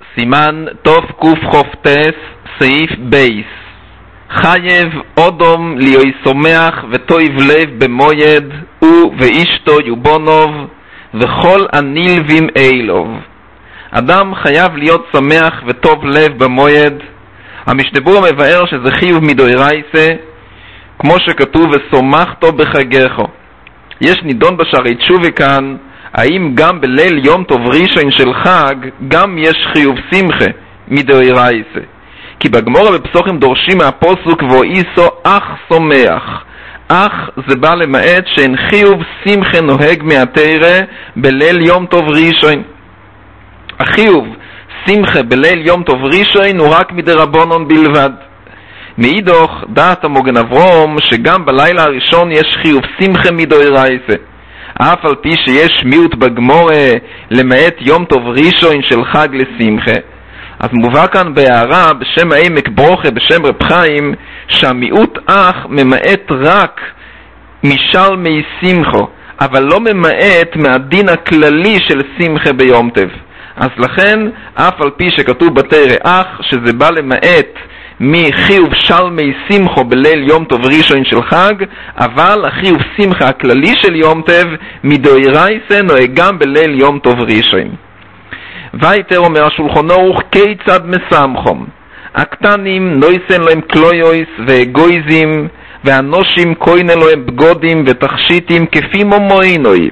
סימן תוף קוף חופטס סעיף בייס. חייב אודום להיות שמח וטוב לב במויד הוא ואשתו יובונוב וכל הנלווים אילוב. אדם חייב להיות שמח וטוב לב במויד. המשנה ברורה מבאר שזה חיוב מדאורייתא, כמו שכתוב ושמחתו בחגךו. יש נידון בשערי תשובה כאן, האם גם בליל יום טוב ראשון של חג גם יש חיוב שמחה מדאורייתא? כי בגמרא בפסוחים דורשים מהפסוק ואיסו אך שמח. אך זה בא למעט שאין חיוב שמחה נוהג מהתורה בליל יום טוב ראשון. החיוב שמחה בליל יום טוב ראשון הוא רק מדרבנן בלבד. מאידך דעת המוגן אברהם שגם בלילה הראשון יש חיוב שמחה מדאורייתא, אף על פי שיש מיעוט בגמרא למעט יום טוב ראשון של חג לשמחה. אז מובא כאן בהערה בשם העמק ברוכה בשם רב חיים שהמיעוט אך ממעט רק משלמי שמחו, אבל לא ממעט מהדין הכללי של שמחה ביום טוב. אז לכן אף על פי שכתוב בתורה אך שזה בא למעט מחיוב שלמי שמחו בליל יום טוב ראשון של חג, אבל החיוב שמחה הכללי של יום טוב מדאורייתא נוהג גם בליל יום טוב ראשון. ויתר אומר השולחן ערוך כיצד משמחום הקטנים נויסן להם קלויויס ואגויזים והנושים קוינן להם בגודים ותכשיטים כפי מומוינוי.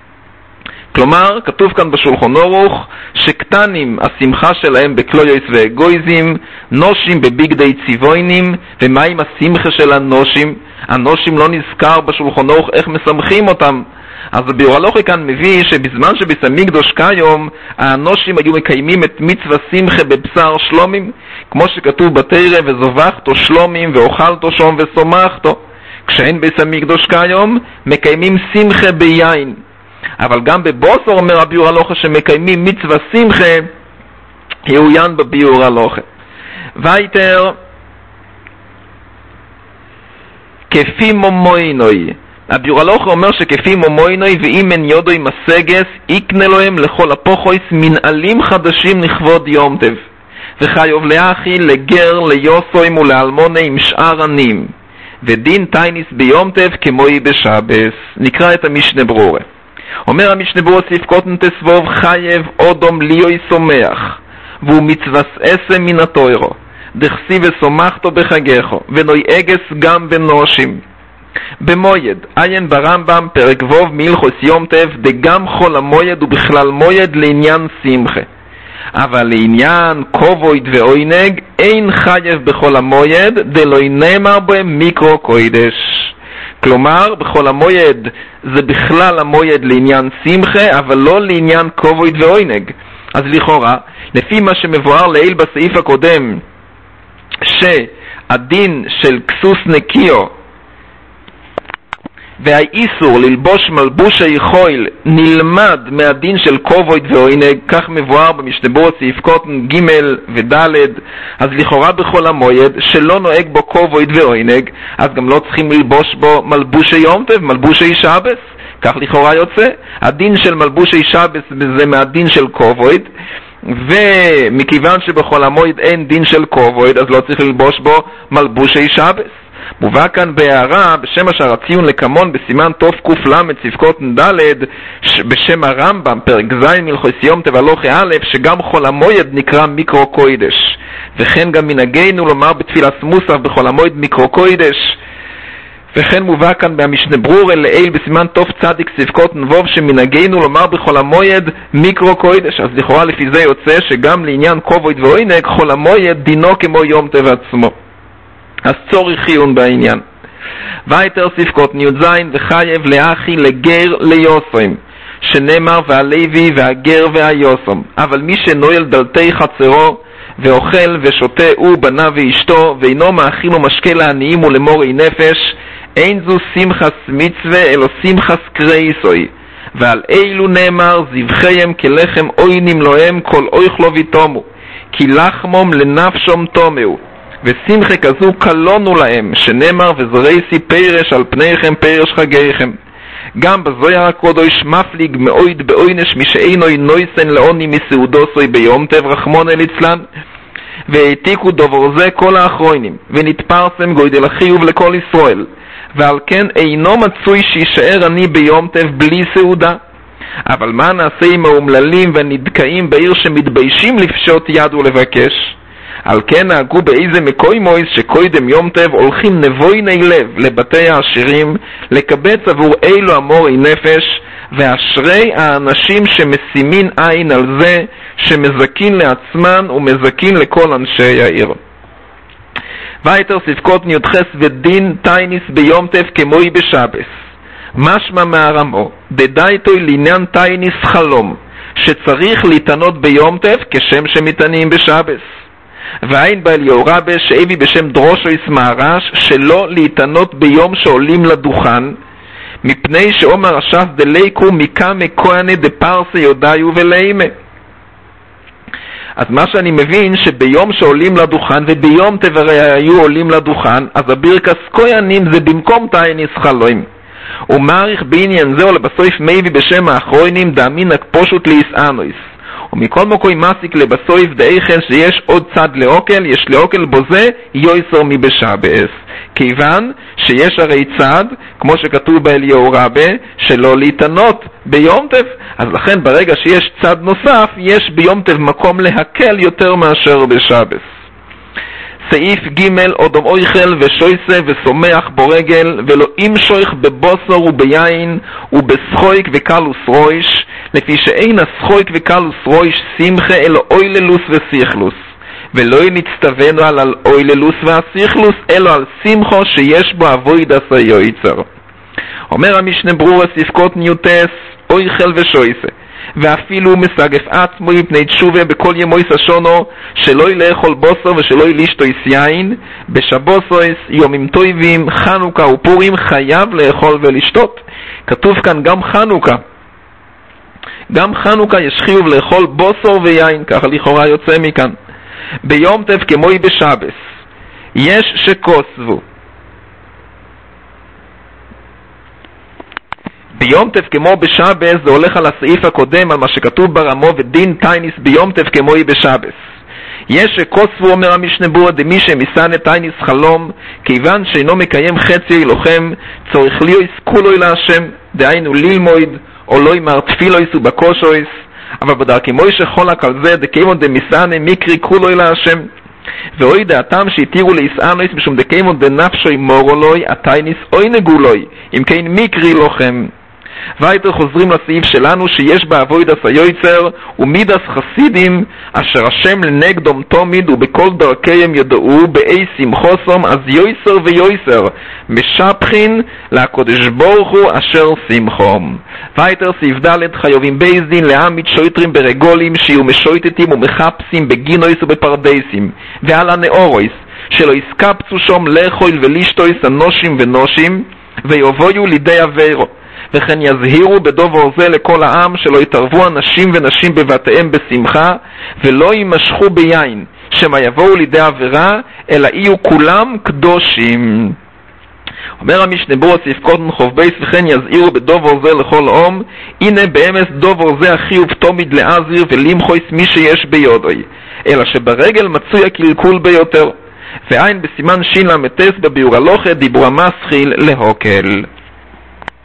כלומר כתוב כאן בשולחן ערוך שקטנים השמחה שלהם בקלויויס ואגויזים, נושים בבגדי צבוינים. ומה עם השמחה של הנושים? הנושים לא נזכר בשולחן ערוך איך משמחים אותם. אז הביאור הלכה כאן מביא שבזמן שבית המקדוש כיום האנושים היו מקיימים את מצווה שמחה בבשר שלומים, כמו שכתוב בתורה וזובחתו שלומים ואוכלתו שום ושמחתו. כשאין בית המקדוש כיום מקיימים שמחה ביין. אבל גם בבוסר אומר הביאור הלכה שמקיימים מצווה שמחה יעוין בביאור הלכה. ויתר כפי מומוינוי, הביאור הלכה אומר שכפי מומוינוי ואם אין יודוי מסגס יקנה להם לכל הפוחויס מנעלים חדשים לכבוד יום טוב וחיוב לאחי לגר ליוסוים ולאלמונה עם שאר ענים ודין טייניס ביום טוב כמוי בשבס. נקרא את המשנה ברורה. אומר המשנה ברורה סעיף קוטן תסבוב חייב אודום ליוי שמח והוא מצווה עשה מן התוירו דכסי ושמחתו בחגךו ונוי אגס גם בנושים במויד. עיין ברמב"ם פרק ווב מהלכות יום טוב דגם חול המויד ובכלל מויד לעניין שמחה, אבל לעניין כובד ועונג אין חייב בכל המויד דלא נאמר בהם מיקרו קודש. כלומר בכל המויד זה בכלל המויד לעניין שמחה אבל לא לעניין כובד ועונג. אז לכאורה לפי מה שמבואר לעיל בסעיף הקודם שהדין של כסוס נקיו והאיסור ללבוש מלבוש היכול נלמד מהדין של כובד ועונג, כך מבואר במשנה ברורה סעיף קוטן ג' וד'. אז לכאורה בכל המויד שלא נוהג בו כובד ועונג אז גם לא צריכים ללבוש בו מלבושי יום טוב, מלבושי שבס. כך לכאורה יוצא הדין של מלבושי שבס זה מהדין של כובד, ומכיוון שבכל המויד אין דין של כובד אז לא צריך ללבוש בו מלבושי שבס. מובא כאן בהערה בשם אשר הציון לקמון בסימן תוף קוף למד ספקות ד' בשם הרמב"ם פרק ז' מלכות יום טוב הלכה א' שגם חול המויד נקרא מיקרו קודש, וכן גם מנהגנו לומר בתפילת מוסף בכל המויד מיקרו קודש. וכן מובא כאן במשנה ברורה לעיל בסימן תוף צדיק ספקות נבוב שמנהגנו לומר בכל המויד מיקרו קודש. אז לכאורה לפי זה יוצא שגם לעניין כובד ועונג חול המויד דינו כמו יום טוב עצמו, אז צורך חיון בעניין. ויתר ספקות י"ז וחייב לאחי לגר ליוסם שנאמר והלוי והגר והיוסם, אבל מי שנועל דלתי חצרו ואוכל ושותה הוא בנה ואשתו ואינו מאכיל ומשקה לעניים ולמורי נפש אין זו שמחס מצווה אלא שמחס קרייסוי, ועל אילו נאמר זבחיהם כלחם אוינים להם כל אויכלו ויתומו כי לחמום לנפשום תומהו, ושמחה כזו קלונו להם שנאמר וזרעי פרש על פניכם פרש חגיכם. גם בזויר הקודש מפליג מאויד באוינש משאינוי נויסן לעוני מסעודוסוי ביום טב רחמון אליצלן, והעתיקו דובר זה כל האחרונים, ונתפרסם גוידל החיוב לכל ישראל, ועל כן אינו מצוי שישאר אני ביום טב בלי סעודה. אבל מה נעשה עם האומללים והנדקאים בעיר שמתביישים לפשוט יד ולבקש? על כן נהגו באיזה מקוי מויס שקוידם יום טב הולכים נבויני לב לבתי העשירים לקבץ עבור אילו אמורי נפש, ואשרי האנשים שמשימין עין על זה שמזקין לעצמן ומזקין לכל אנשי העיר. ויתר ספקות ניודחס ודין טייניס ביום טב כמוי בשבס, משמע מהרמו דדייתוי לעניין טייניס חלום שצריך להתענות ביום טב כשם שמתענים בשבס. ואין באליהו רבה שהביא בשם דרושו יסמערש שלא להתענות ביום שעולים לדוכן, מפני שאומר השף דליקו מקמא כהנה דפרסה יודיו ולאימה. אז מה שאני מבין שביום שעולים לדוכן, וביום תברי היו עולים לדוכן, אז הבירקס כהנים זה במקום טייניס חלום. ומעריך בעניין זה ולבסויף מייבי בשם האחרונים דאמין פשוט ליסאנויס. ומכל מקוי מסיק לבסויף דאיכן שיש עוד צד לאוקל, יש לאוקל בו זה יויסר מבשבס. כיוון שיש הרי צד, כמו שכתוב באליהו רבה, שלא להתענות ביום טב. אז לכן ברגע שיש צד נוסף, יש ביום טב מקום להקל יותר מאשר בשבס. סעיף ג' אודום אויכל ושויסה וסומח בורגל ולא ימשויך בבוסר וביין ובשחויק וקלוס רויש, לפי שאין השחויק וקלוס רויש שמחה אלא אויללוס ושיחלוס, ולא נצטווינו על אויללוס והשיחלוס אלא על שמחו שיש בו אבוידס היועצר. אומר המשנה ברורה ספקות ניוטס אויכל ושויסה, ואפילו מסגף עצמו מפני תשובה בכל ימוי סשונו שלא לאכול בוסר ושלא לשתות יין, בשבוסויס יומים טובים חנוכה ופורים חייב לאכול ולשתות. כתוב כאן גם חנוכה יש חיוב לאכול בוסר ויין, ככה לכאורה יוצא מכאן. ביום טב כמוי בשבס יש שכוסבו, ביום טב כמו בשבס זה הולך על הסעיף הקודם, על מה שכתוב ברמו ודין טייניס ביום טב כמוי בשבס. יש שכוסבו אומר המשנה ברורה דמי שמיסן את טייניס חלום, כיוון שאינו מקיים חצי לוחם צורך ליויס כולוי להשם, דהיינו ללמוד או לא ימר תפילויס ובקושויס, אבל בדרכי מוישה חולק על זה דקיימון דמיסן מקרי כולוי להשם. ואוי דעתם שהתירו ליסאנויס משום דקיימון דנפשוי מורולוי הטייניס אוי נגולוי, אם כן מקרי לוחם. ואיתר חוזרים לסעיף שלנו שיש באבוידס היועצר ומידס חסידים אשר השם לנגדום תומיד ובכל דרכיהם ידעו באי שמחוסום, אז יועצר ויועצר משפחין לקודש ברוך הוא אשר שמחום. ואיתר סעיף ד' חיובים בייזדין לעמית שויטרים ברגולים שיהיו משויטטים ומחפשים בגינויס ובפרדסים ועל הנאורויס שלא יסקפצו שום לאכול ולשתויס אנושים ונושים ויובויו לידי עבירו, וכן יזהירו בדובר זה לכל העם שלא יתערבו אנשים ונשים בבתיהם בשמחה ולא יימשכו ביין שמה יבואו לידי עבירה אלא יהיו כולם קדושים. אומר המשנה ברורה סעיף קודם חוב בייס וכן יזהירו בדובר זה לכל העם, הנה באמס דובר זה החיוב תומיד להזהיר ולמחויס מי שיש ביודוי, אלא שברגל מצוי הקלקול ביותר. ועין בסימן שין למתס בביור הלוכה דיבור המסחיל להוקל.